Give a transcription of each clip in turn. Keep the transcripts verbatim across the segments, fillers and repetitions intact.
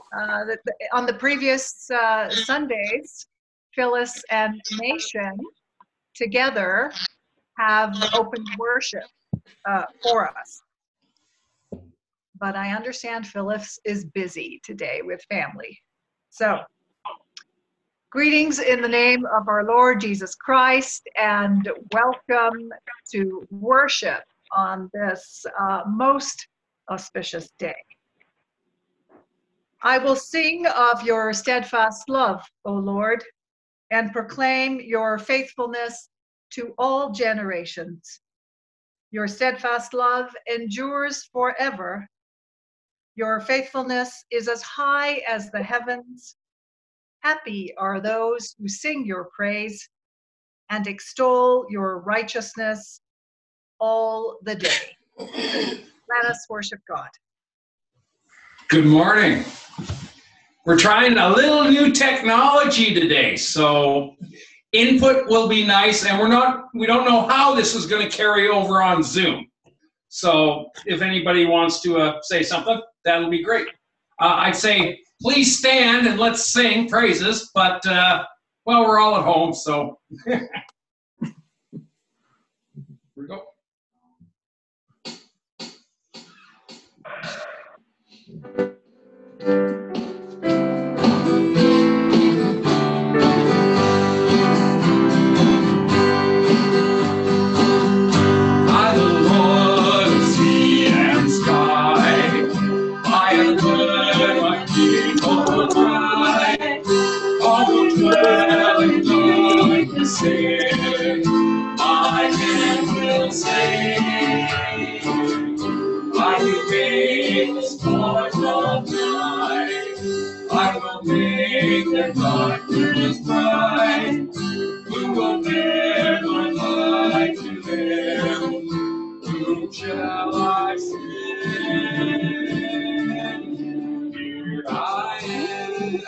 Uh, the, the, on the previous uh, Sundays, Phyllis and Nation together have opened worship uh, for us. But I understand Phyllis is busy today with family. So, greetings in the name of our Lord Jesus Christ, and welcome to worship on this uh, most auspicious day. I will sing of your steadfast love, O Lord, and proclaim your faithfulness to all generations. Your steadfast love endures forever. Your faithfulness is as high as the heavens. Happy are those who sing your praise and extol your righteousness all the day. Let us worship God. Good morning. We're trying a little new technology today, so input will be nice, and we're not, we don't know how this is going to carry over on Zoom. So if anybody wants to uh, say something, that'll be great. Uh, I'd say please stand and let's sing praises, but uh, well, we're all at home, so here we go. Sing, my hand will sing. I will make the stars of night. I will make the darkness bright. Who will bear my light to them? Whom shall I send? Here I am.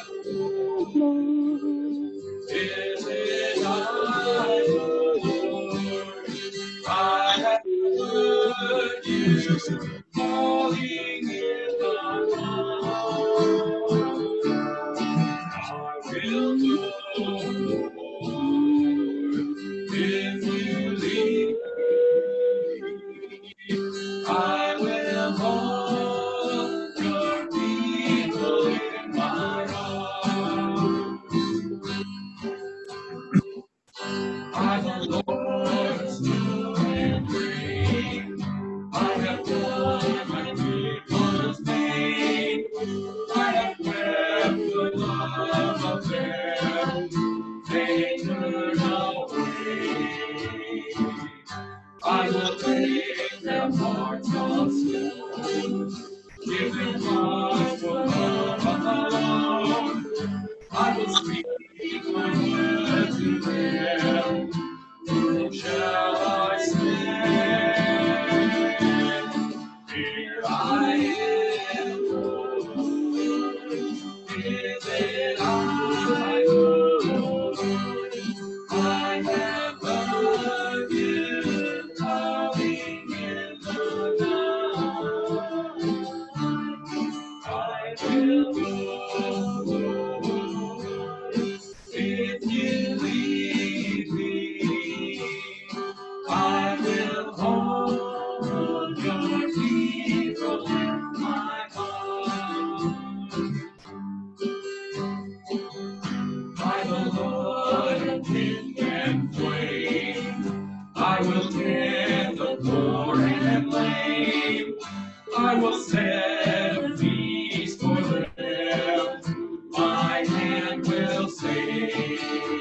Is it I, Lord? I have heard you calling in the night. I will go, Lord, if you lead me. I will hold your people in my arms. I'm the Lord's new and great. I have done my people's name. I have wept the love of them. They turn away. I will make their hearts of stone. Give them hearts for love alone. I will speak my word to them. Whom shall I send? Here I am, Lord. Is it I, Lord? I have heard you calling in the night. I will go, Lord, if you lead me. I will hold your people in my arms. By the Lord of wind and flame, I will tend the poor and lame. I will set a feast for them. My hand will save.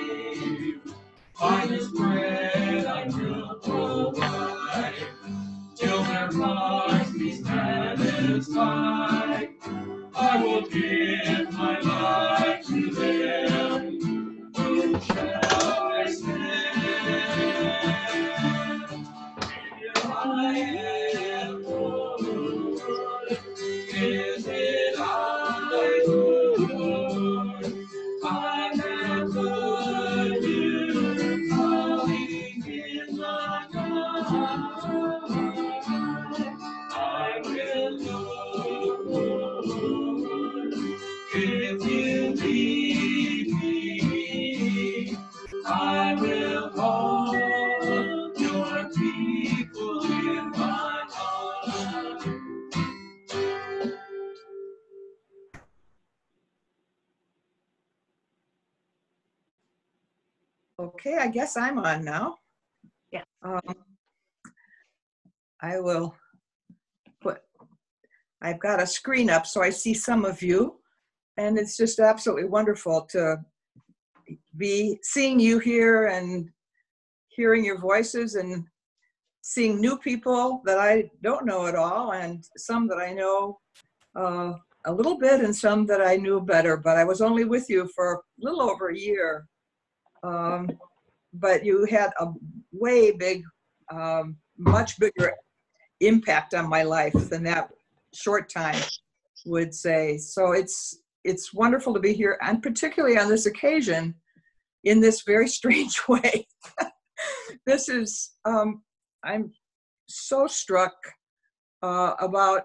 Finest bread I will provide, till their hearts be satisfied. I will give my life to them. Whom shall I send? Here I am, Lord. Is it I, Lord? I have heard you calling in the night. I will go, Lord, Okay, I guess I'm on now. Yeah. Um, I will put, I've got a screen up so I see some of you, and it's just absolutely wonderful to be seeing you here and hearing your voices and seeing new people that I don't know at all, and some that I know uh, a little bit and some that I knew better, but I was only with you for a little over a year. Um, but you had a way big, um, much bigger impact on my life than that short time would say. So it's it's wonderful to be here, and particularly on this occasion, in this very strange way. This is, um, I'm so struck uh, about,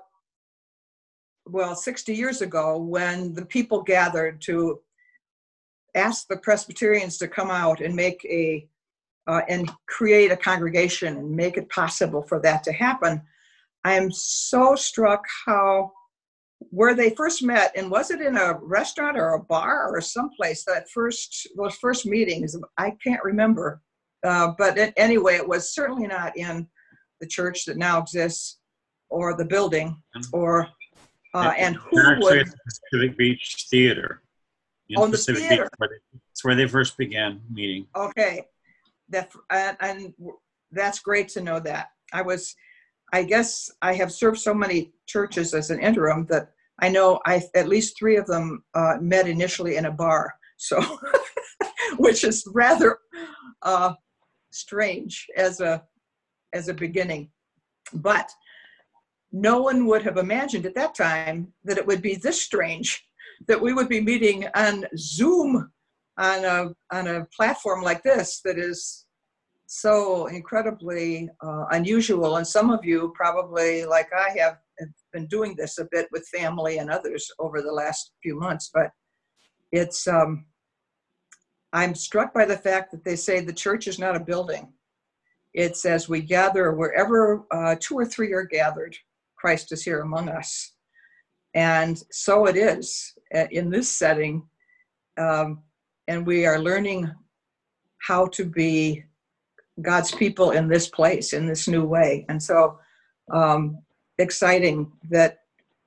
well, sixty years ago when the people gathered to ask the Presbyterians to come out and make a, uh, and create a congregation and make it possible for that to happen. I am so struck how, where they first met, and was it in a restaurant or a bar or someplace, that first, those first meetings, I can't remember. Uh, but it, anyway, it was certainly not in the church that now exists, or the building, or, uh, and who actually would... at the Pacific Beach Theater. In On the Pacific theater. Beach, where they, it's where they first began meeting. Okay, that, and, and that's great to know that. I was, I guess I have served so many churches as an interim that I know I at least three of them uh, met initially in a bar, so which is rather uh, strange as a as a beginning. But no one would have imagined at that time that it would be this strange, that we would be meeting on Zoom on a on a platform like this that is so incredibly uh, unusual. And some of you probably, like I have, have been doing this a bit with family and others over the last few months. But it's, um, I'm struck by the fact that they say the church is not a building. It's as we gather, wherever uh, two or three are gathered, Christ is here among us. And so it is in this setting. Um, and we are learning how to be God's people in this place, in this new way. And so um, exciting that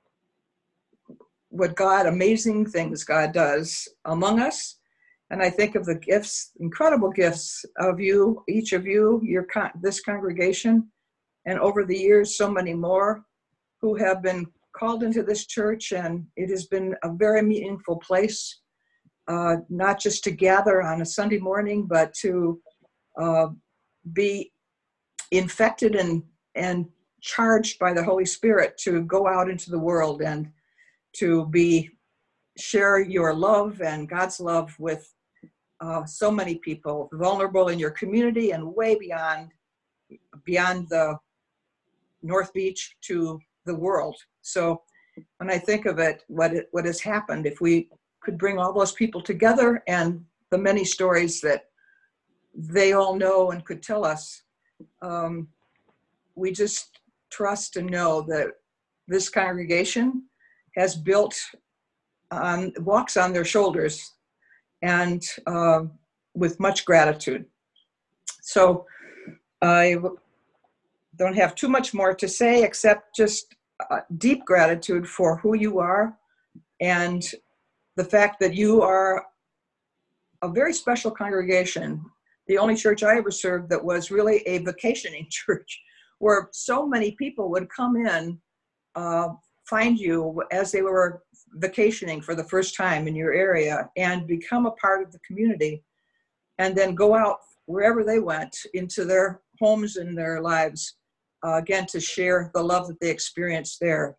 what God, amazing things God does among us. And I think of the gifts, incredible gifts of you, each of you, your con- this congregation, and over the years, so many more who have been called into this church, and it has been a very meaningful place, uh, not just to gather on a Sunday morning, but to uh, be infected and and charged by the Holy Spirit to go out into the world and to be share your love and God's love with uh, so many people, vulnerable in your community and way beyond beyond the North Beach to the world. So when I think of it, what it, what has happened, if we could bring all those people together and the many stories that they all know and could tell us, um, we just trust and know that this congregation has built on, walks on their shoulders, and uh, with much gratitude. So I don't have too much more to say except just uh, deep gratitude for who you are, and the fact that you are a very special congregation. The only church I ever served that was really a vacationing church, where so many people would come in, uh, find you as they were vacationing for the first time in your area and become a part of the community, and then go out wherever they went into their homes and their lives, uh, again, to share the love that they experienced there.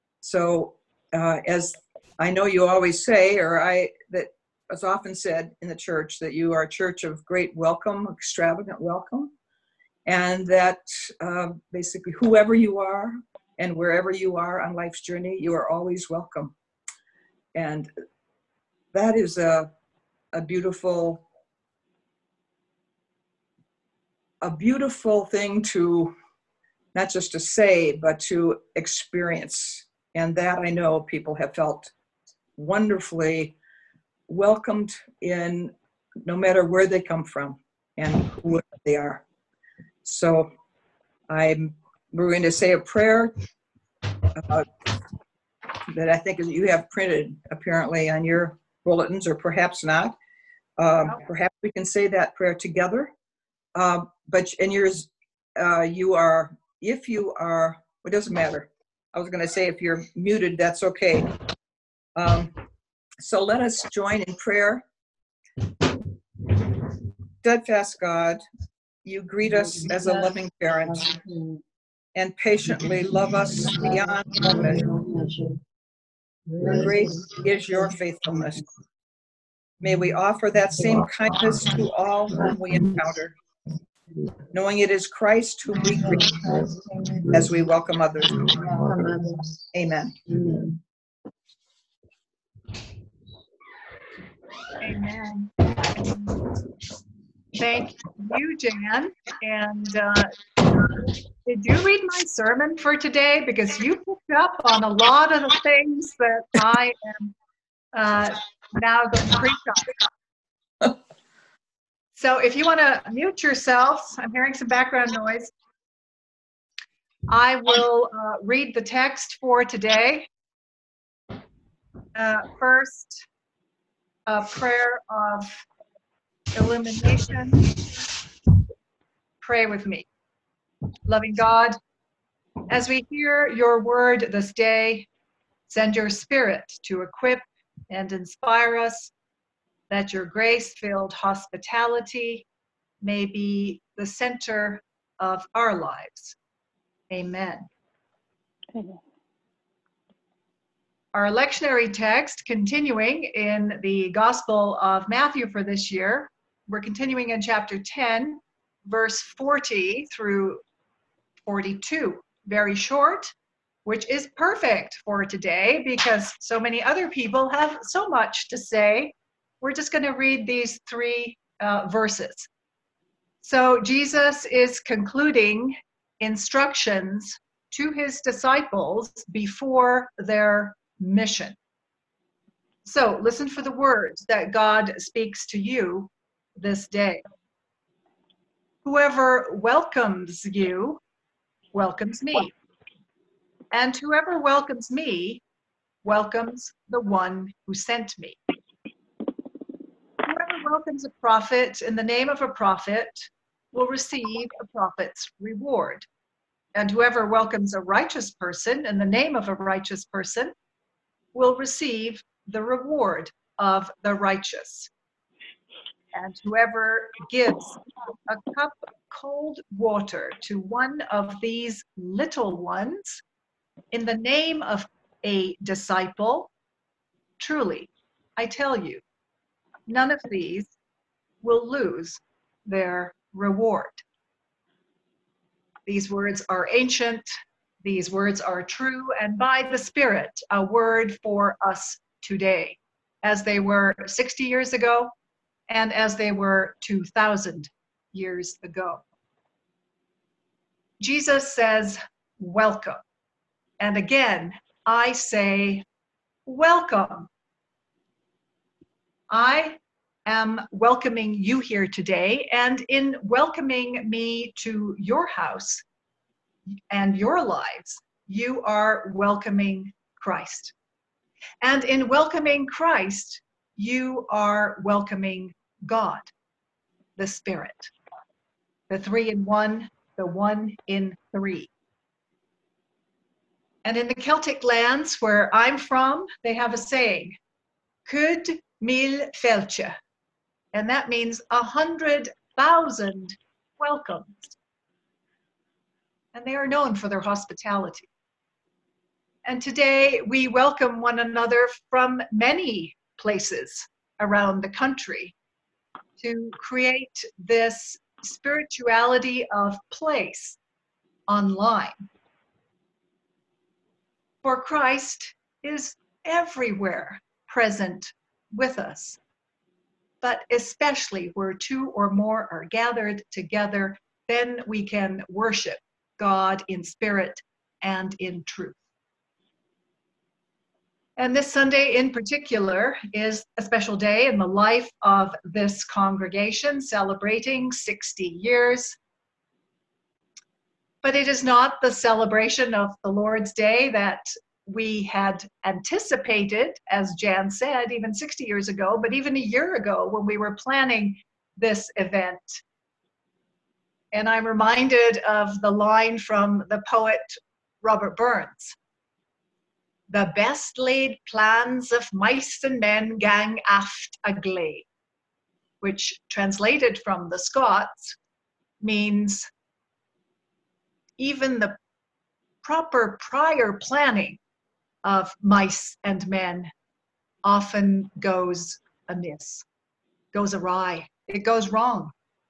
So uh, as I know you always say, or I, that as often said in the church, that you are a church of great welcome, extravagant welcome, and that uh, basically whoever you are and wherever you are on life's journey, you are always welcome. And that is a, a beautiful, a beautiful thing to, not just to say, but to experience. And that I know people have felt wonderfully welcomed in no matter where they come from and who they are. So I'm, we're going to say a prayer uh, that I think is, you have printed apparently on your bulletins, or perhaps not. Um, perhaps we can say that prayer together. Uh, but in yours, uh, you are, if you are, it doesn't matter. I was going to say if you're muted, that's okay. Um, so let us join in prayer. Steadfast God, you greet us as a loving parent and patiently love us beyond all measure. Great is your faithfulness. May we offer that same kindness to all whom we encounter, knowing it is Christ whom we greet as we welcome others. Amen. Amen. Thank you, Jan. And uh, did you read my sermon for today? Because you picked up on a lot of the things that I am uh, now going to preach on. So if you want to mute yourself, I'm hearing some background noise. I will uh, read the text for today. Uh, first, a prayer of illumination. Pray with me. Loving God, as we hear your word this day, send your spirit to equip and inspire us, that your grace-filled hospitality may be the center of our lives. Amen. Amen. Our lectionary text, continuing in the Gospel of Matthew for this year, we're continuing in chapter ten, verse forty through forty-two. Very short, which is perfect for today because so many other people have so much to say. We're just going to read these three uh, verses. So Jesus is concluding instructions to his disciples before their mission. So listen for the words that God speaks to you this day. Whoever welcomes you welcomes me, and whoever welcomes me welcomes the one who sent me. Whoever welcomes a prophet in the name of a prophet will receive a prophet's reward. And whoever welcomes a righteous person in the name of a righteous person will receive the reward of the righteous. And whoever gives a cup of cold water to one of these little ones in the name of a disciple, truly, I tell you, none of these will lose their reward. These words are ancient, these words are true, and by the Spirit, a word for us today, as they were sixty years ago, and as they were two thousand years ago. Jesus says, welcome. And again, I say, welcome. I am welcoming you here today, and in welcoming me to your house and your lives, you are welcoming Christ. And in welcoming Christ, you are welcoming God, the Spirit, the three in one, the one in three. And in the Celtic lands where I'm from, they have a saying, Cud mil felche, and that means a hundred thousand welcomes. And they are known for their hospitality. And today we welcome one another from many places around the country to create this spirituality of place online. For Christ is everywhere present with us, but especially where two or more are gathered together, then we can worship God in spirit and in truth. And this Sunday in particular is a special day in the life of this congregation, celebrating sixty years. But it is not the celebration of the Lord's Day that we had anticipated, as Jan said, even sixty years ago, but even a year ago when we were planning this event. And I'm reminded of the line from the poet Robert Burns. The best laid plans of mice and men gang aft agley, which translated from the Scots means even the proper prior planning of mice and men often goes amiss, goes awry, it goes wrong.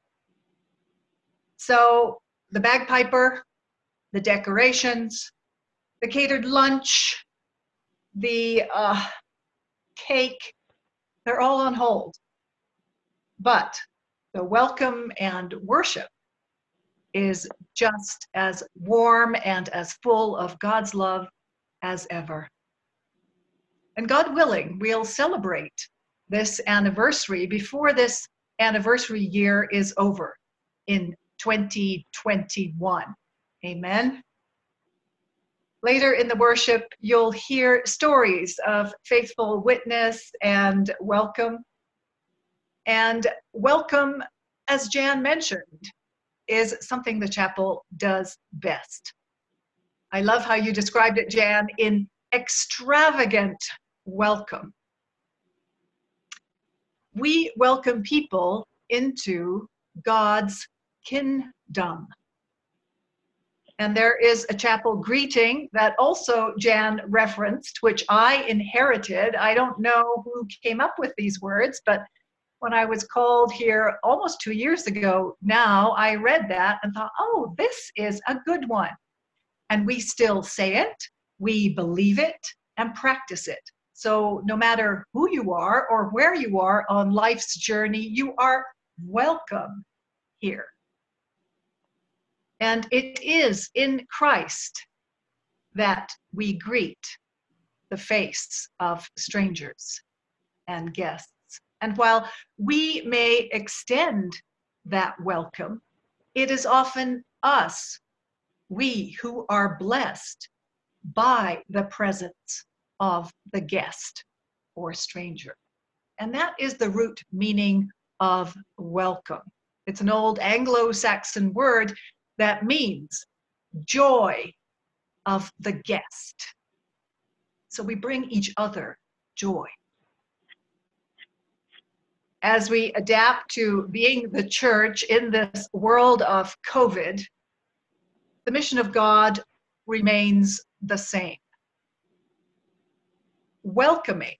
So the bagpiper, the decorations, the catered lunch, the uh, cake, they're all on hold. But the welcome and worship is just as warm and as full of God's love as ever. And God willing, we'll celebrate this anniversary before this anniversary year is over in twenty twenty-one. Amen. Later in the worship, you'll hear stories of faithful witness and welcome. And welcome, as Jan mentioned, is something the chapel does best. I love how you described it, Jan, in extravagant welcome. We welcome people into God's kingdom. And there is a chapel greeting that also Jan referenced, which I inherited. I don't know who came up with these words, but when I was called here almost two years ago now, I read that and thought, oh, this is a good one. And we still say it, we believe it, and practice it. So no matter who you are or where you are on life's journey, you are welcome here. And it is in Christ that we greet the face of strangers and guests. And while we may extend that welcome, it is often us, we who are blessed by the presence of the guest or stranger. And that is the root meaning of welcome. It's an old Anglo-Saxon word that means joy of the guest. So we bring each other joy. As we adapt to being the church in this world of COVID, the mission of God remains the same. Welcoming.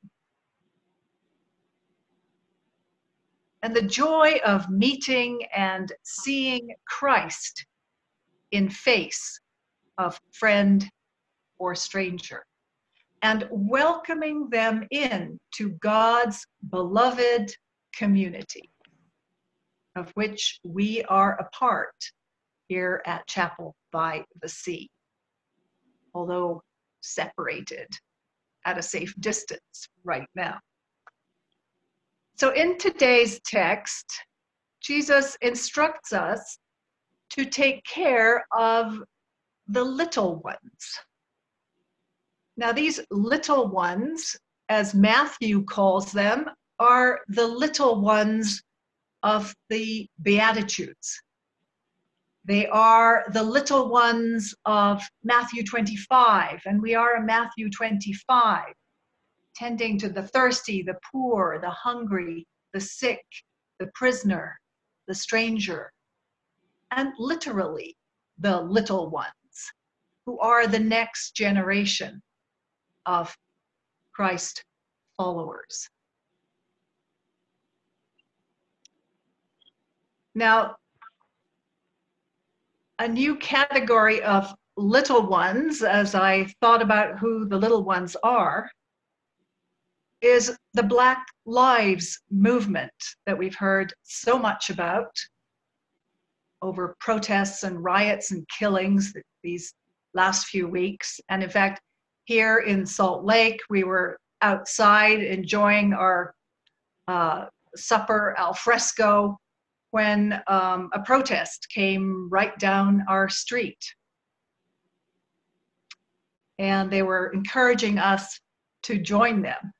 And the joy of meeting and seeing Christ in face of friend or stranger, and welcoming them in to God's beloved community, of which we are a part here at Chapel by the Sea, although separated at a safe distance right now. So in today's text, Jesus instructs us to take care of the little ones. Now these little ones, as Matthew calls them, are the little ones of the Beatitudes. They are the little ones of Matthew twenty-five, and we are in Matthew twenty-five, tending to the thirsty, the poor, the hungry, the sick, the prisoner, the stranger, and literally the little ones, who are the next generation of Christ followers. Now, a new category of little ones, as I thought about who the little ones are, is the Black Lives Movement that we've heard so much about over protests and riots and killings these last few weeks. And in fact, here in Salt Lake. We were outside enjoying our uh, supper al fresco when um, a protest came right down our street. And they were encouraging us to join them.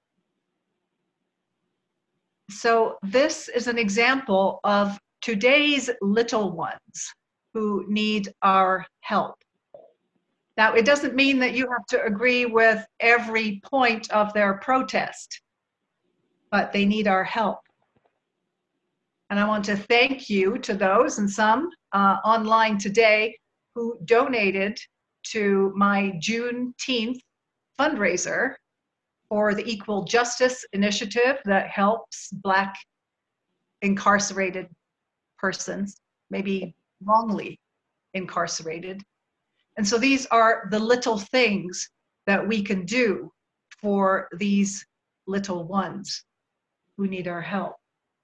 So this is an example of today's little ones who need our help. Now, it doesn't mean that you have to agree with every point of their protest, but they need our help. And I want to thank you to those, and some uh, online today, who donated to my Juneteenth fundraiser for the Equal Justice Initiative that helps Black incarcerated persons, maybe wrongly incarcerated. And so these are the little things that we can do for these little ones who need our help.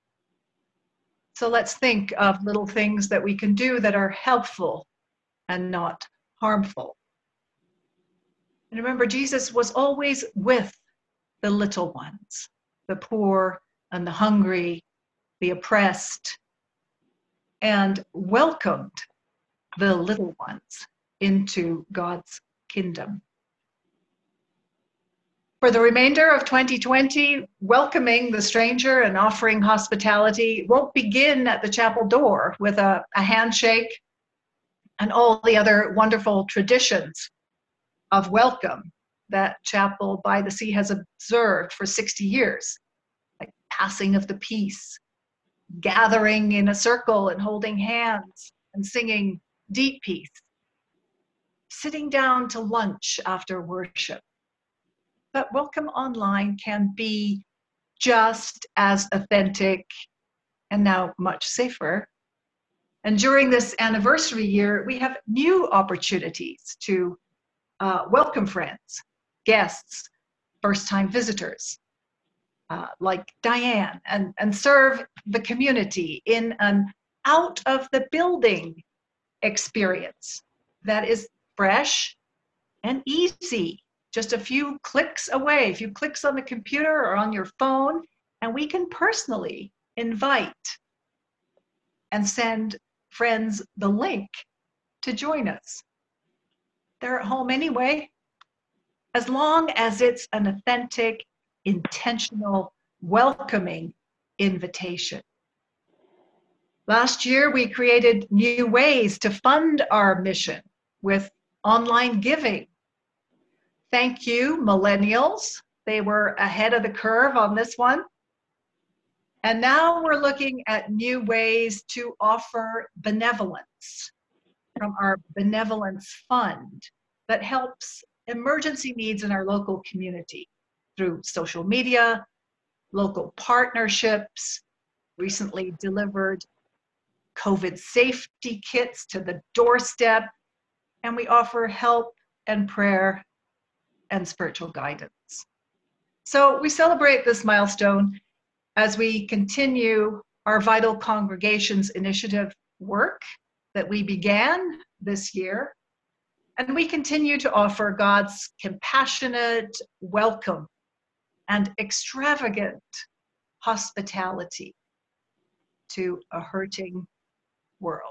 So let's think of little things that we can do that are helpful and not harmful. And remember, Jesus was always with the little ones, the poor and the hungry, the oppressed, and welcomed the little ones into God's kingdom. For the remainder of twenty twenty, welcoming the stranger and offering hospitality won't begin at the chapel door with a, a handshake and all the other wonderful traditions of welcome that Chapel by the Sea has observed for sixty years, like passing of the peace, gathering in a circle and holding hands and singing Deep Peace, sitting down to lunch after worship. But welcome online can be just as authentic and now much safer. And during this anniversary year, we have new opportunities to uh, welcome friends, guests, first-time visitors, uh, like Diane, and, and serve the community in an out-of-the-building experience that is fresh and easy. Just a few clicks away, a few clicks on the computer or on your phone, and we can personally invite and send friends the link to join us. They're at home anyway, as long as it's an authentic, intentional, welcoming invitation. Last year, we created new ways to fund our mission with online giving. Thank you, millennials. They were ahead of the curve on this one. And now we're looking at new ways to offer benevolence from our benevolence fund that helps emergency needs in our local community through social media, local partnerships, recently delivered COVID safety kits to the doorstep, and we offer help and prayer and spiritual guidance. So we celebrate this milestone as we continue our Vital Congregations Initiative work that we began this year, and we continue to offer God's compassionate welcome and extravagant hospitality to a hurting world.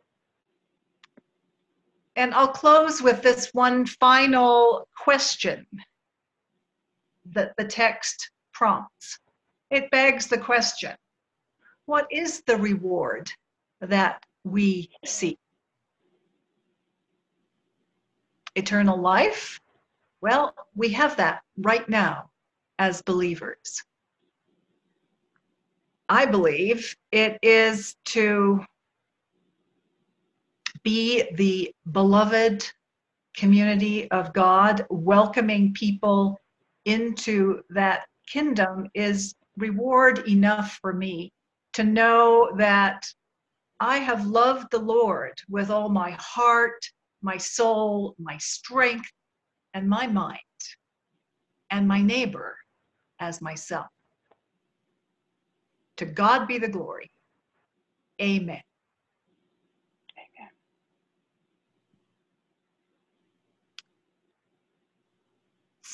And I'll close with this one final question that the text prompts. It begs the question, what is the reward that we seek? Eternal life? Well, we have that right now as believers. I believe it is to be the beloved community of God, welcoming people into that kingdom is reward enough for me to know that I have loved the Lord with all my heart, my soul, my strength, and my mind, and my neighbor as myself. To God be the glory. Amen.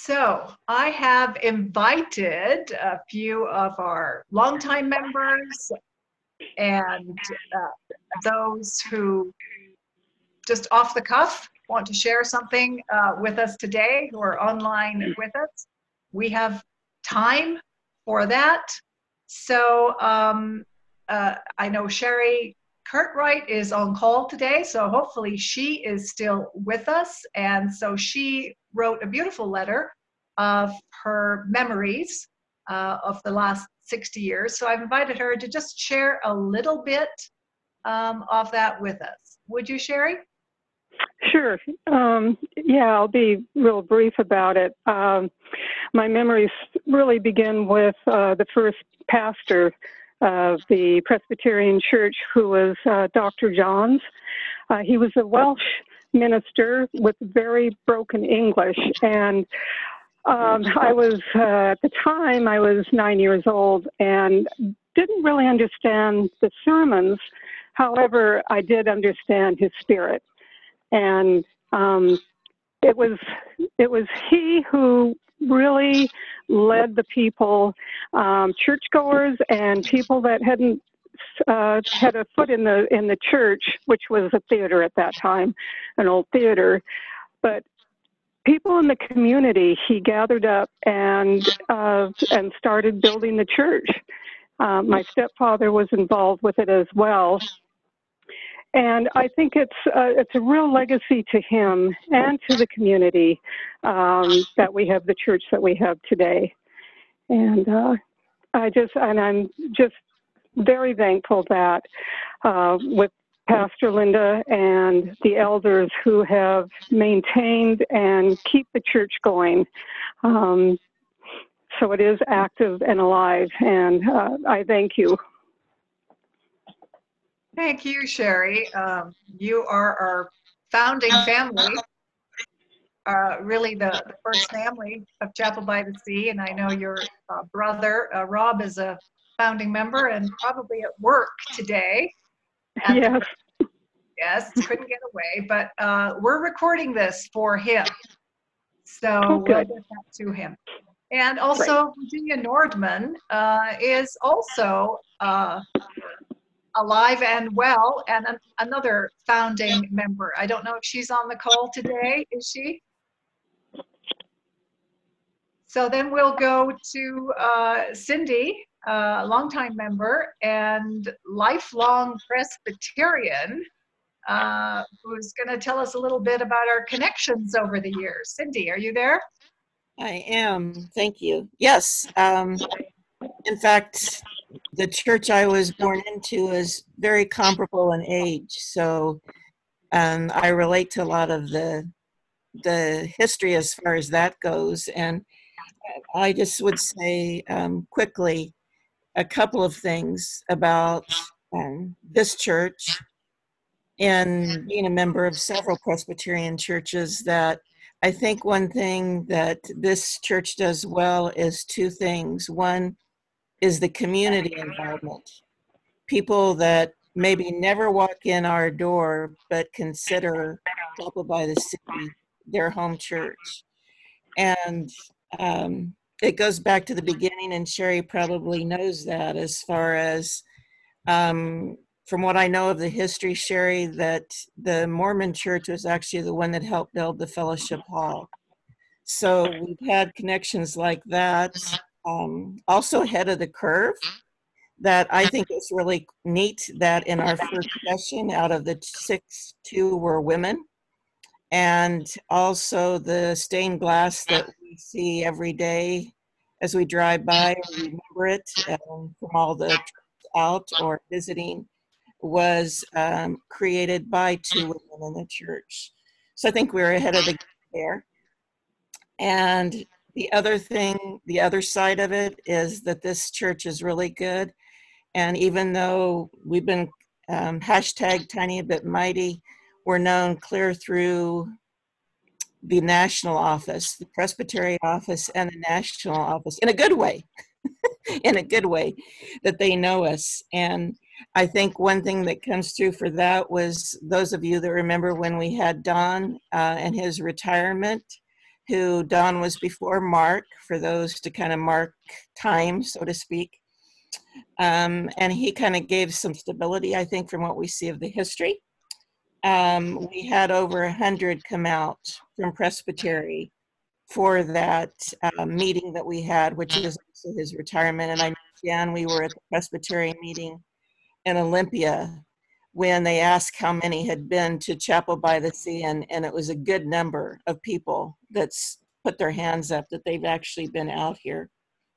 So I have invited a few of our longtime members and uh, those who just off the cuff want to share something uh, with us today, who are online with us. We have time for that. So um, uh, I know Sherry Cartwright is on call today, so hopefully she is still with us. And so she wrote a beautiful letter of her memories uh, of the last sixty years. So I've invited her to just share a little bit um, of that with us. Would you, Sherry? Sure. Um, yeah, I'll be real brief about it. Um, my memories really begin with uh, the first pastor of the Presbyterian Church, who was uh, Doctor Johns. Uh, he was a Welsh minister with very broken English, and um, I was, uh, at the time, I was nine years old and didn't really understand the sermons. However, I did understand his spirit. And um, it was it was he who really led the people, um, churchgoers and people that hadn't uh, had a foot in the in the church, which was a theater at that time, an old theater. But people in the community, he gathered up and uh, and started building the church. Uh, my stepfather was involved with it as well. And I think it's uh, it's a real legacy to him and to the community um, that we have the church that we have today. And uh, I just and I'm just very thankful that uh, with Pastor Linda and the elders who have maintained and keep the church going. Um, so it is active and alive, and uh, I thank you. Thank you, Sherry. Um, you are our founding family, uh, really the, the first family of Chapel by the Sea, and I know your uh, brother, uh, Rob, is a founding member and probably at work today. Yes. The, yes, couldn't get away, but uh, we're recording this for him, so oh, we'll get that to him. And also, right. Virginia Nordman uh, is also uh, alive and well, and an, another founding member. I don't know if she's on the call today. Is she? So then we'll go to uh, Cindy, a uh, longtime member and lifelong Presbyterian, uh, who's going to tell us a little bit about our connections over the years. Cindy, are you there? I am. Thank you. Yes. Um, in fact, the church I was born into is very comparable in age, so um, I relate to a lot of the the history as far as that goes. And I just would say um, quickly a couple of things about um, this church and being a member of several Presbyterian churches. That I think one thing that this church does well is two things. One is the community involvement. People that maybe never walk in our door, but consider Chapel by the Sea their home church. And um, it goes back to the beginning, and Sherry probably knows that, as far as, um, from what I know of the history, Sherry, that the Mormon church was actually the one that helped build the Fellowship Hall. So we've had connections like that. Um, also ahead of the curve, that I think is really neat, that in our first session, out of the six, two were women. And also the stained glass that we see every day as we drive by and remember it um, from all the trips out or visiting was um, created by two women in the church. So I think we're ahead of the game there. And the other thing, the other side of it is that this church is really good. And even though we've been um, hashtag tiny bit mighty, we're known clear through the national office, the Presbyterian office and the national office, in a good way, in a good way, that they know us. And I think one thing that comes through for that was those of you that remember when we had Don uh, and his retirement, who Don was before Mark, for those to kind of mark time, so to speak. Um, and he kind of gave some stability, I think, from what we see of the history. Um, we had over a hundred come out from Presbytery for that uh, meeting that we had, which is also his retirement. And I know, Jan, we were at the Presbyterian meeting in Olympia when they asked how many had been to Chapel by the Sea, and, and it was a good number of people that's put their hands up that they've actually been out here.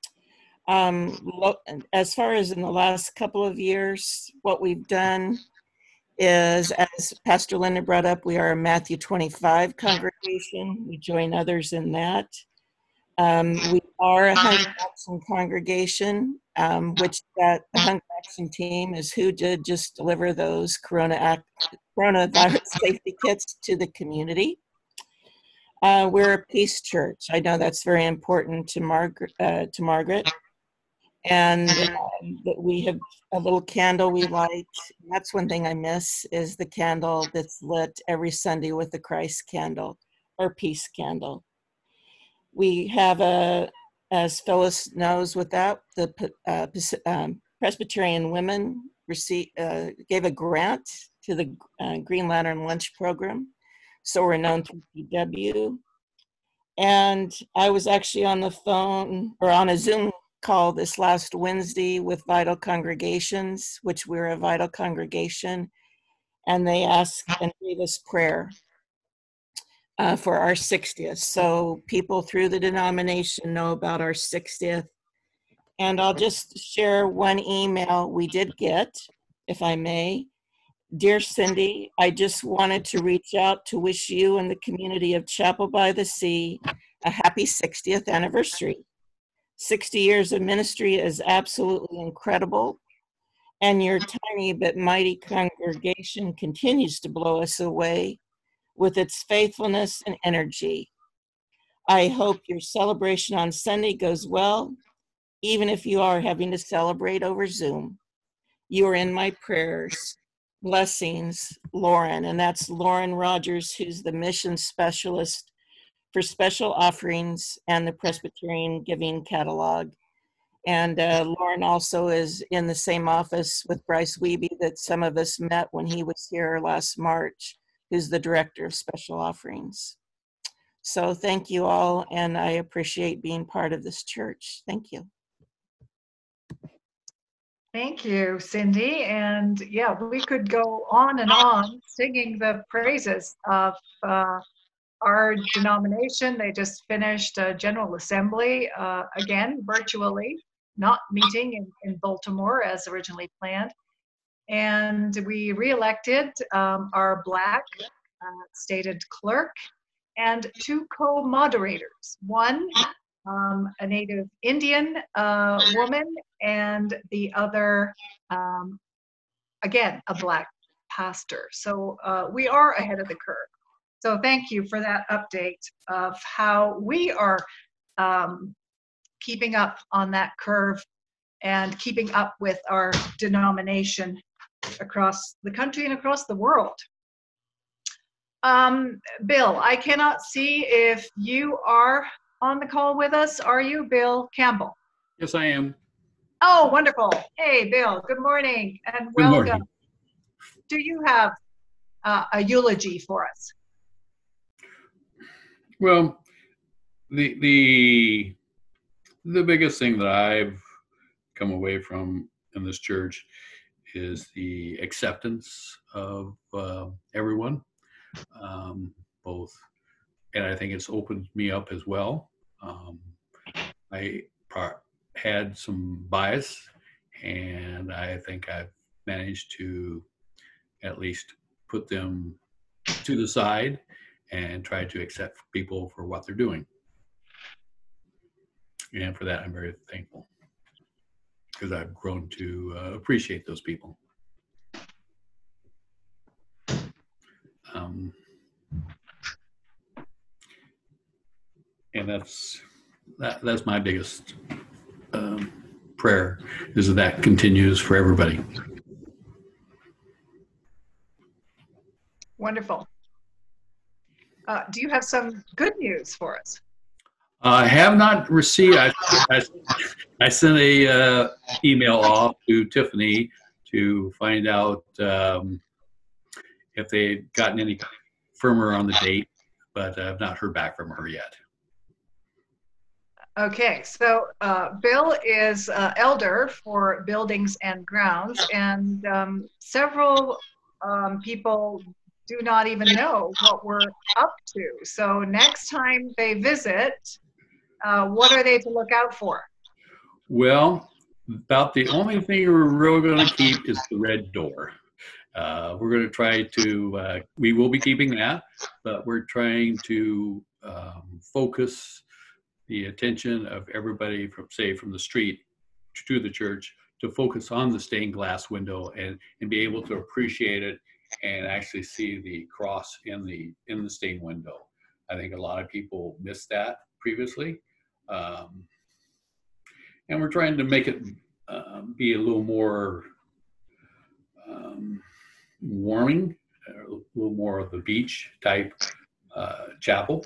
Um, lo- as far as in the last couple of years, what we've done is, as Pastor Linda brought up, we are a Matthew twenty-five congregation. We join others in that. Um, we are a Hungry Jackson congregation, um, which that the Hungry Jackson team is who did just deliver those corona act, coronavirus safety kits to the community. Uh, we're a peace church. I know that's very important to Margaret. Uh, to Margaret. And um, that we have a little candle we light. That's one thing I miss, is the candle that's lit every Sunday with the Christ candle or peace candle. We have a, as Phyllis knows with that, the uh, um, Presbyterian Women received, uh, gave a grant to the uh, Green Lantern Lunch Program. So we're known through P W. And I was actually on the phone or on a Zoom call this last Wednesday with Vital Congregations, which we're a Vital Congregation, and they asked and gave us prayer uh, for our sixtieth. So people through the denomination know about our sixtieth. And I'll just share one email we did get, if I may. Dear Cindy, I just wanted to reach out to wish you and the community of Chapel by the Sea a happy sixtieth anniversary. sixty years of ministry is absolutely incredible, and your tiny but mighty congregation continues to blow us away with its faithfulness and energy. I hope your celebration on Sunday goes well, even if you are having to celebrate over Zoom. You are in my prayers. Blessings, Lauren. And that's Lauren Rogers, who's the mission specialist for special offerings and the Presbyterian Giving Catalog. And uh, Lauren also is in the same office with Bryce Wiebe that some of us met when he was here last March, who's the director of special offerings. So thank you all, and I appreciate being part of this church. Thank you. Thank you, Cindy. And yeah, we could go on and on singing the praises of uh, our denomination. They just finished a General Assembly, uh, again, virtually, not meeting in, in Baltimore as originally planned. And we re-elected um, our Black uh, stated clerk and two co-moderators. One, um, a Native Indian uh, woman, and the other, um, again, a Black pastor. So uh, we are ahead of the curve. So thank you for that update of how we are um, keeping up on that curve and keeping up with our denomination across the country and across the world. Um, Bill, I cannot see if you are on the call with us. Are you, Bill Campbell? Yes, I am. Oh, wonderful. Hey, Bill, good morning and Good welcome. morning. Do you have uh, a eulogy for us? Well, the the the biggest thing that I've come away from in this church is the acceptance of uh, everyone, um, both, and I think it's opened me up as well. Um, I par- had some bias, and I think I've managed to at least put them to the side and try to accept people for what they're doing. And for that, I'm very thankful, because I've grown to uh, appreciate those people. Um, and that's that, that's my biggest um, prayer, is that that continues for everybody. Wonderful. uh, do you have some good news for us? I have not received. I, I, I sent a uh, email off to Tiffany to find out um, if they had gotten any firmer on the date, but I've not heard back from her yet. Okay, so uh, Bill is uh, elder for Buildings and Grounds, and um, several um, people do not even know what we're up to. So next time they visit, uh, what are they to look out for? Well, about the only thing we're really going to keep is the red door. Uh, we're going to try to, uh, we will be keeping that, but we're trying to um, focus the attention of everybody from, say, from the street to the church to focus on the stained glass window and, and be able to appreciate it and actually see the cross in the, in the stained window. I think a lot of people missed that previously. Um, and we're trying to make it uh, be a little more um, warming, a little more of the beach type uh, chapel.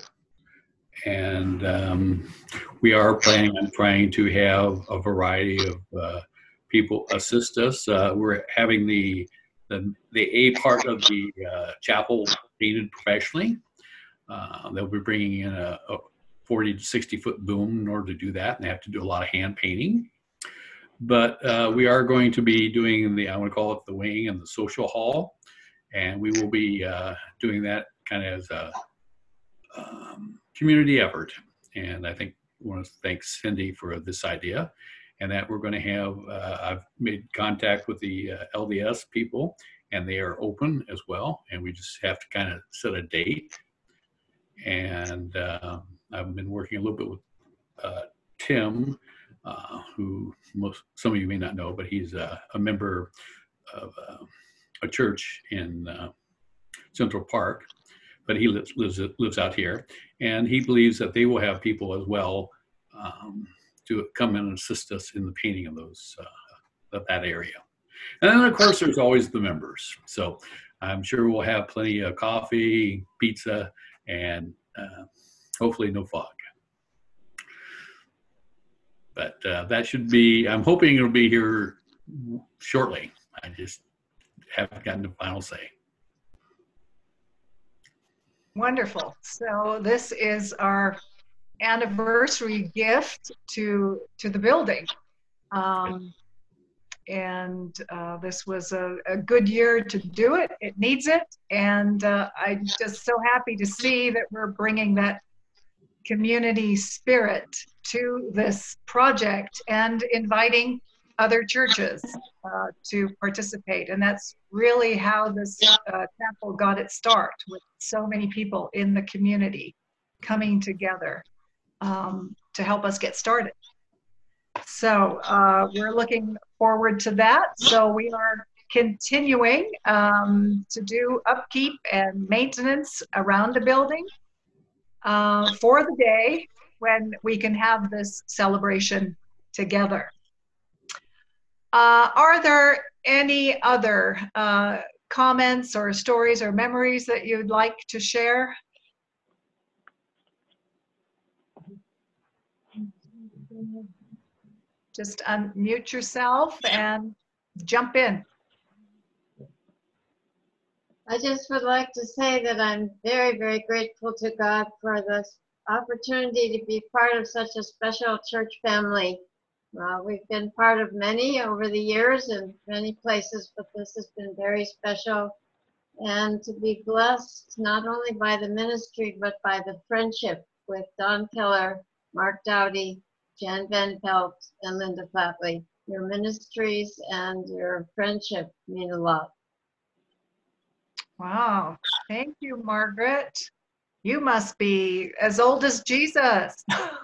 And um, we are planning on trying to have a variety of uh, people assist us. Uh, we're having the, the the A part of the uh, chapel painted professionally. Uh, they'll be bringing in a, a forty to sixty foot boom in order to do that, and they have to do a lot of hand painting. But uh, we are going to be doing the, I want to call it the wing and the social hall, and we will be uh, doing that kind of as a um, community effort. And I think I want to thank Cindy for this idea, and that we're going to have, uh, I've made contact with the uh, L D S people, and they are open as well, and we just have to kind of set a date. And uh, I've been working a little bit with uh, Tim, uh, who most some of you may not know, but he's uh, a member of uh, a church in uh, Central Park, but he lives, lives lives out here, and he believes that they will have people as well um, to come in and assist us in the painting of those uh, of that area. And then of course there's always the members. So I'm sure we'll have plenty of coffee, pizza, and uh, hopefully no fog. But uh, that should be, I'm hoping it'll be here shortly. I just haven't gotten the final say. Wonderful. So this is our anniversary gift to to the building. Um, and uh, this was a, a good year to do it. It needs it. And uh, I'm just so happy to see that we're bringing that community spirit to this project and inviting other churches uh, to participate. And that's really how this uh, chapel got its start, with so many people in the community coming together um, to help us get started. So uh, we're looking forward to that. So we are continuing um, to do upkeep and maintenance around the building uh, for the day when we can have this celebration together. Uh, are there any other uh, comments or stories or memories that you'd like to share? Just unmute yourself and jump in. I just would like to say that I'm very, very grateful to God for this opportunity to be part of such a special church family. Uh, we've been part of many over the years in many places, but this has been very special. And to be blessed not only by the ministry, but by the friendship with Don Keller, Mark Dowdy, Jan Van Pelt, and Linda Flatley. Your ministries and your friendship mean a lot. Wow, thank you, Margaret. You must be as old as Jesus.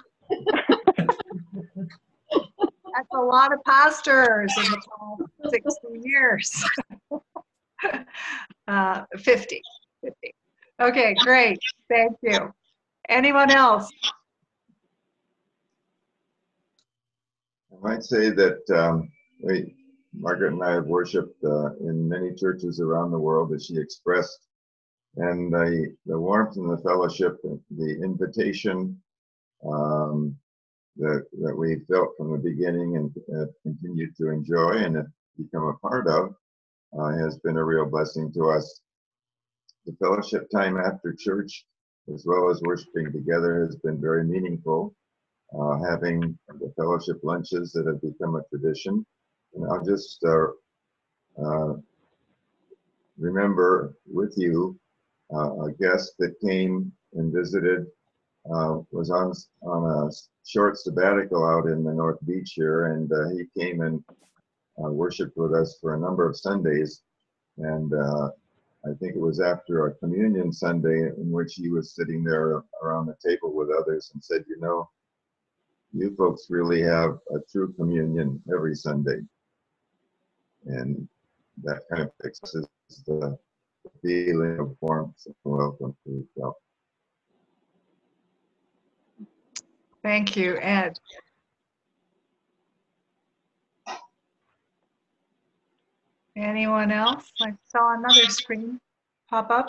That's a lot of pastors in the past sixty years. uh, fifty, fifty. Okay, great, thank you. Anyone else? I might say that um, we, Margaret and I have worshiped uh, in many churches around the world, as she expressed and the, the warmth and the fellowship, the invitation um, that, that we felt from the beginning and uh, continue to enjoy and have become a part of uh, has been a real blessing to us. The fellowship time after church, as well as worshiping together, has been very meaningful. Uh, having the fellowship lunches that have become a tradition. And I'll just uh, uh, remember with you uh, a guest that came and visited, uh, was on, on a short sabbatical out in the North Beach here, and uh, he came and uh, worshiped with us for a number of Sundays. And uh, I think it was after a communion Sunday in which he was sitting there around the table with others and said, you know, you folks really have a true communion every Sunday. And that kind of fixes the feeling of warmth and welcome to yourself. Thank you, Ed. Anyone else? I saw another screen pop up.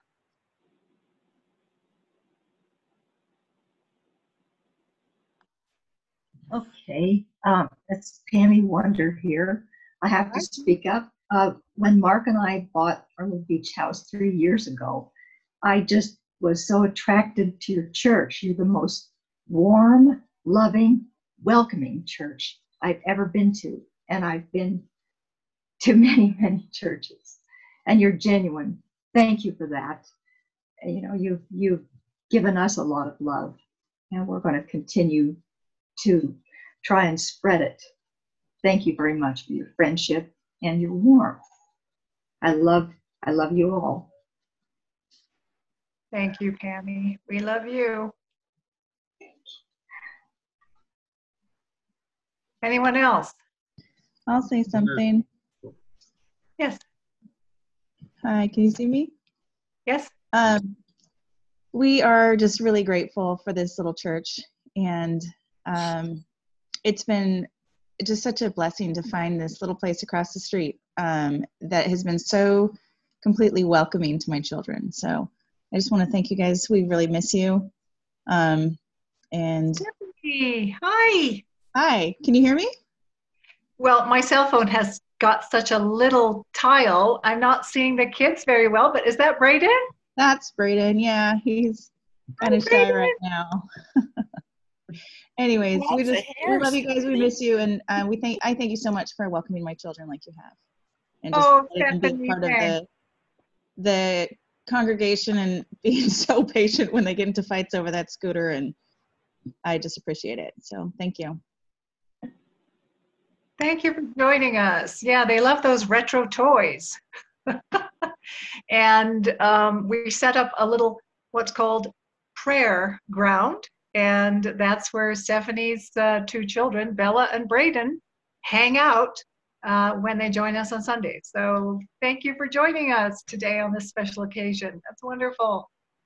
Okay, um, it's Pammy Wonder here. I have to speak up. Uh, when Mark and I bought our little beach house three years ago, I just was so attracted to your church. You're the most warm, loving, welcoming church I've ever been to. And I've been to many, many churches. And you're genuine. Thank you for that. You know, you've, you've given us a lot of love, and we're going to continue to try and spread it. Thank you very much for your friendship and your warmth. I love, I love you all. Thank you, Pammy. We love you. Anyone else? I'll say something. Yes. Hi, can you see me? Yes. Um, we are just really grateful for this little church, and um, it's been just such a blessing to find this little place across the street um, that has been so completely welcoming to my children. So I just want to thank you guys. We really miss you. Um, and Stephanie, hi. Hi, can you hear me? Well, my cell phone has got such a little tile. I'm not seeing the kids very well, but is that Brayden? That's Brayden. Yeah, he's kind of shy right now. Anyways, we just we love you guys. We miss you, and uh, we thank I thank you so much for welcoming my children like you have, and just Oh, letting them be part of the the congregation and being so patient when they get into fights over that scooter, and I just appreciate it. So thank you. Thank you for joining us. Yeah, they love those retro toys. And um, we set up a little what's called prayer ground. And that's where Stephanie's uh, two children, Bella and Brayden, hang out uh, when they join us on Sundays. So thank you for joining us today on this special occasion. That's wonderful.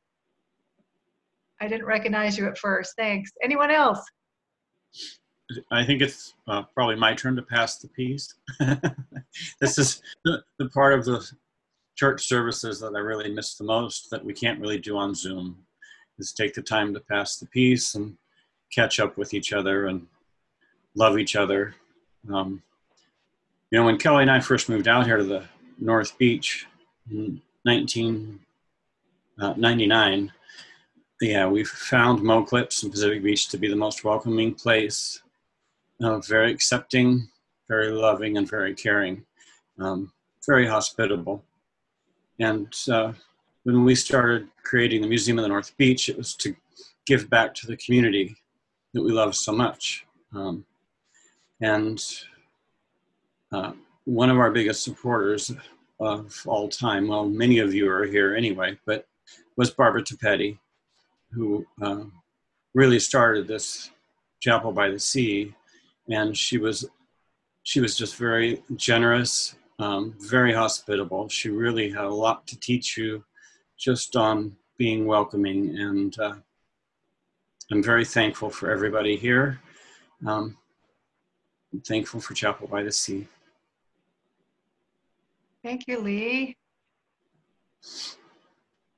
I didn't recognize you at first. Thanks. Anyone else? I think it's uh, probably my turn to pass the peace. This is the, the part of the church services that I really miss the most, that we can't really do on Zoom, is take the time to pass the peace and catch up with each other and love each other. Um, you know, when Kelly and I first moved out here to the North Beach in nineteen ninety-nine, yeah, we found Mo Clips and Pacific Beach to be the most welcoming place. Uh, very accepting, very loving, and very caring, um, very hospitable. And uh, when we started creating the Museum of the North Beach, it was to give back to the community that we love so much. Um, and uh, one of our biggest supporters of all time, well, many of you are here anyway, but was Barbara Tapetti, who uh, really started this Chapel by the Sea. And she was, she was just very generous, um, very hospitable. She really had a lot to teach you just on being welcoming. And uh, I'm very thankful for everybody here. Um, I'm thankful for Chapel by the Sea. Thank you, Lee.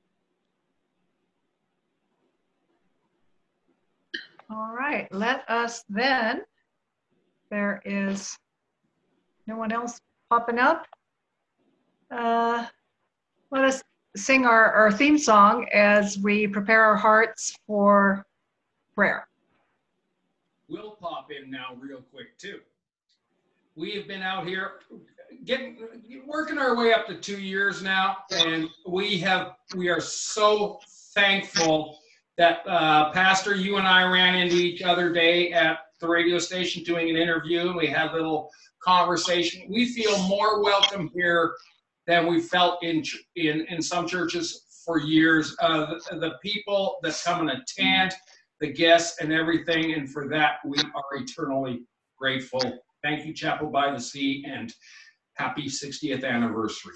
All right, let us then, there is no one else popping up. Uh, let us sing our, our theme song as we prepare our hearts for prayer. We'll pop in now real quick too. We have been out here getting working our way up to two years now, and we have we are so thankful that uh, Pastor, you and I ran into each other day at the radio station doing an interview, and we had a little conversation. We feel more welcome here than we felt in in in some churches for years. Uh, the, the people that come and attend, the guests and everything, and for that we are eternally grateful. Thank you, Chapel by the Sea, and happy sixtieth anniversary.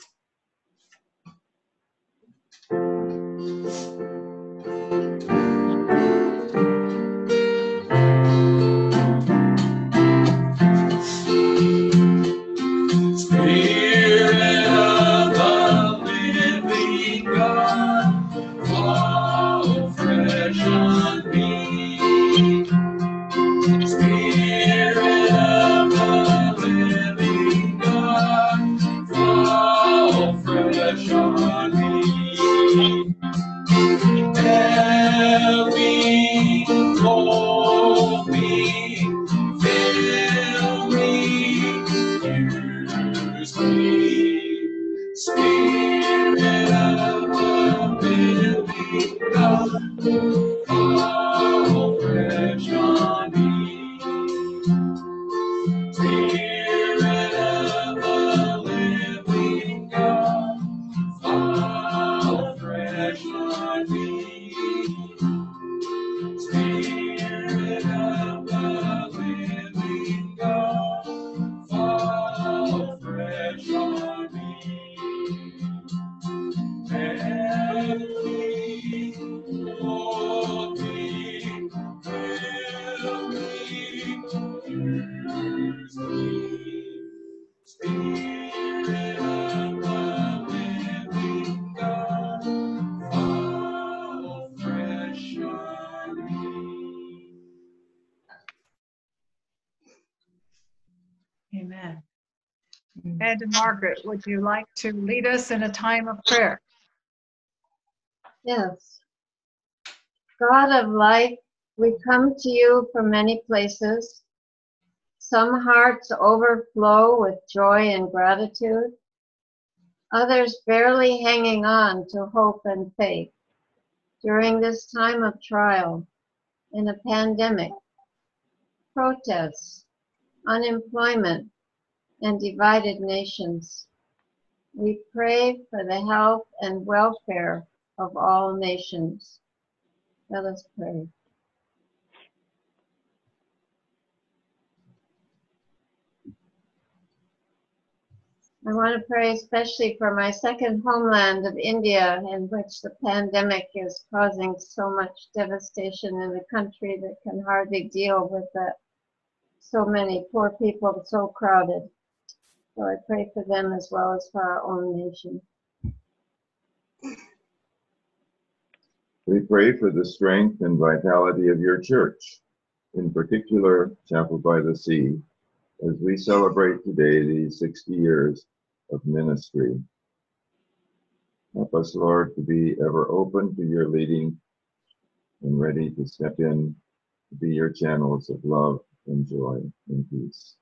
Spirit of the living God, fall fresh on me. Spirit of the living God, fall fresh on me. Help me, hold me, fill me, use me. Spirit of the living God, fall fresh on me. Spirit of the living God, fall fresh on me. Spirit of the living God, fall fresh on me. Help me, hold me, fill me, use me. Spirit of the living God, fall fresh on me. Amen. And Margaret, would you like to lead us in a time of prayer? Yes. God of light, we come to you from many places. Some hearts overflow with joy and gratitude. Others barely hanging on to hope and faith during this time of trial in a pandemic, protests, unemployment, and divided nations. We pray for the health and welfare of all nations. Let us pray. I want to pray especially for my second homeland of India, in which the pandemic is causing so much devastation in a country that can hardly deal with that. So many poor people, so crowded. So I pray for them as well as for our own nation. We pray for the strength and vitality of your church, in particular Chapel by the Sea, as we celebrate today these sixty years of ministry. Help us, Lord, to be ever open to your leading and ready to step in to be your channels of love and joy and peace.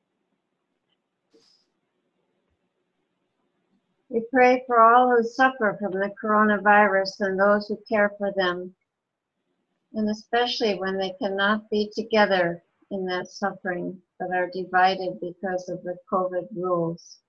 We pray for all who suffer from the coronavirus and those who care for them, and especially when they cannot be together in that suffering but are divided because of the COVID rules.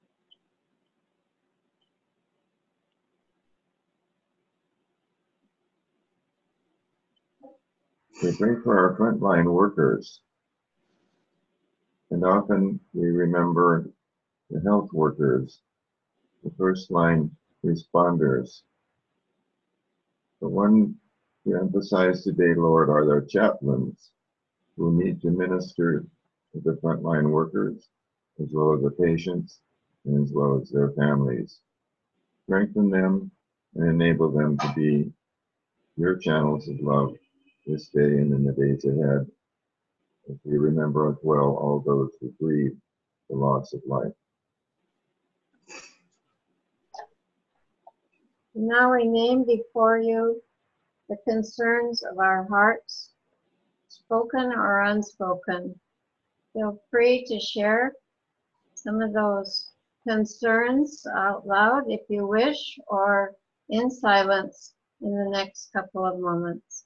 We pray for our frontline workers, and often we remember the health workers, the first line responders. The one we emphasize today, Lord, are their chaplains who need to minister to the frontline workers, as well as the patients, and as well as their families. Strengthen them and enable them to be your channels of love this day and in the days ahead, as we remember as well all those who grieve the loss of life. Now we name before you the concerns of our hearts, spoken or unspoken. Feel free to share some of those concerns out loud if you wish, or in silence in the next couple of moments.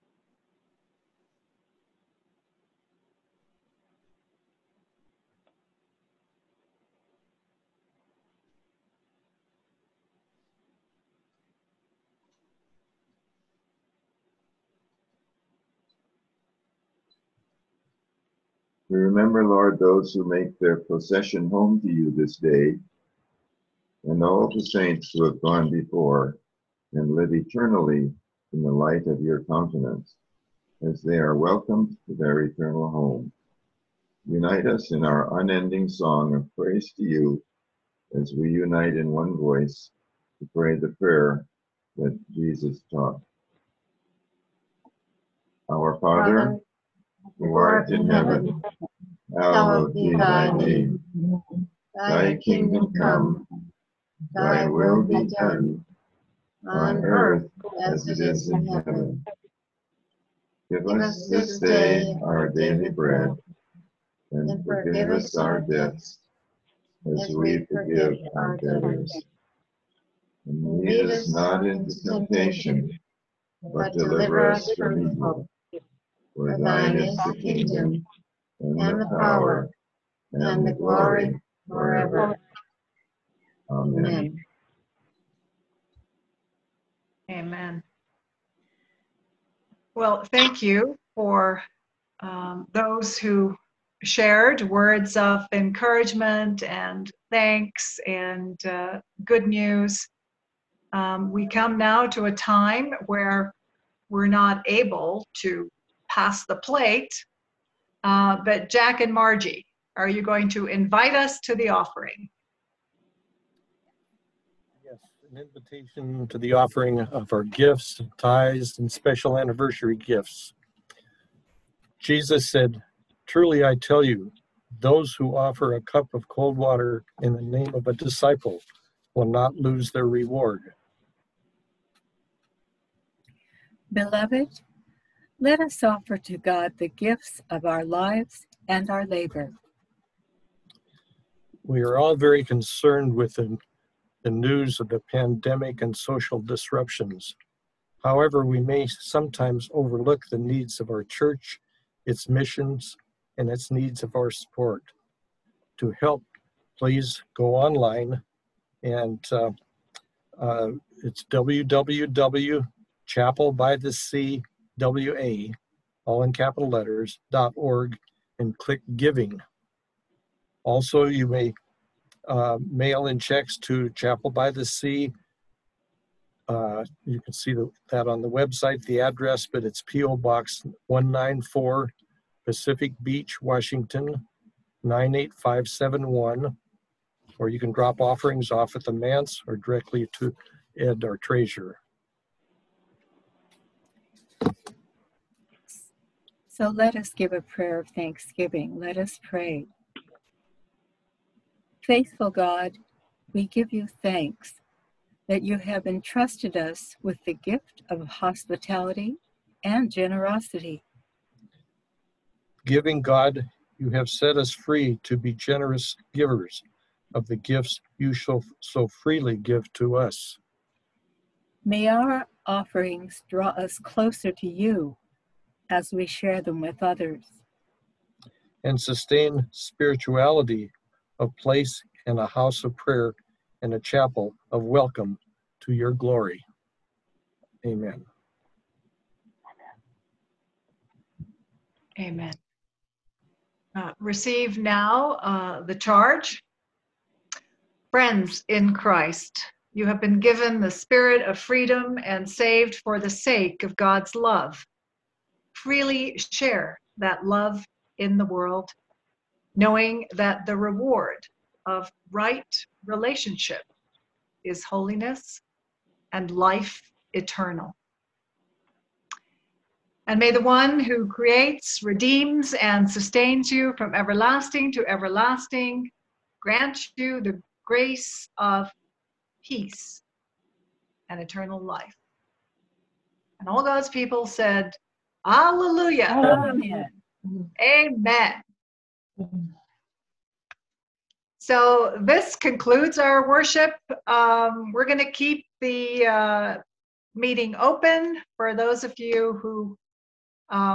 We remember, Lord, those who make their procession home to you this day, and all the saints who have gone before and live eternally in the light of your countenance, as they are welcomed to their eternal home. Unite us in our unending song of praise to you, as we unite in one voice to pray the prayer that Jesus taught. Our Father, who art in heaven, hallowed be thy name. Thy kingdom come, thy will be done, on earth as it is in heaven. Give us this day our daily bread, and forgive us our debts, as we forgive our debtors. And lead us not into temptation, but deliver us from evil. For thine is the kingdom, and the power, and the glory forever. Amen. Amen. Well, thank you for um, those who shared words of encouragement and thanks and uh, good news. Um, we come now to a time where we're not able to pass the plate, uh, but Jack and Margie, are you going to invite us to the offering? Yes, an invitation to the offering of our gifts, tithes, and special anniversary gifts. Jesus said, "Truly I tell you, those who offer a cup of cold water in the name of a disciple will not lose their reward." Beloved, let us offer to God the gifts of our lives and our labor. We are all very concerned with the, the news of the pandemic and social disruptions. However, we may sometimes overlook the needs of our church, its missions, and its needs of our support. To help, please go online, and uh, uh, it's w w w dot chapel by the sea w a, all in capital letters, dot org, and click giving. Also, you may uh, mail in checks to Chapel by the Sea. Uh, you can see the, that on the website, the address, but it's P O Box one ninety-four, Pacific Beach, Washington, nine eight five seven one. Or you can drop offerings off at the manse or directly to Ed, our treasurer. So let us give a prayer of thanksgiving. Let us pray. Faithful God, we give you thanks that you have entrusted us with the gift of hospitality and generosity. Giving God, you have set us free to be generous givers of the gifts you shall so freely give to us. May our offerings draw us closer to you as we share them with others. And sustain spirituality of place and a house of prayer and a chapel of welcome to your glory. Amen. Amen. Uh, receive now uh, the charge. Friends in Christ, you have been given the spirit of freedom and saved for the sake of God's love. Freely share that love in the world, knowing that the reward of right relationship is holiness and life eternal. And may the one who creates, redeems, and sustains you from everlasting to everlasting grant you the grace of peace and eternal life. And all God's people said, Hallelujah. Amen. Amen. So this concludes our worship. Um, we're going to keep the uh, meeting open for those of you who uh,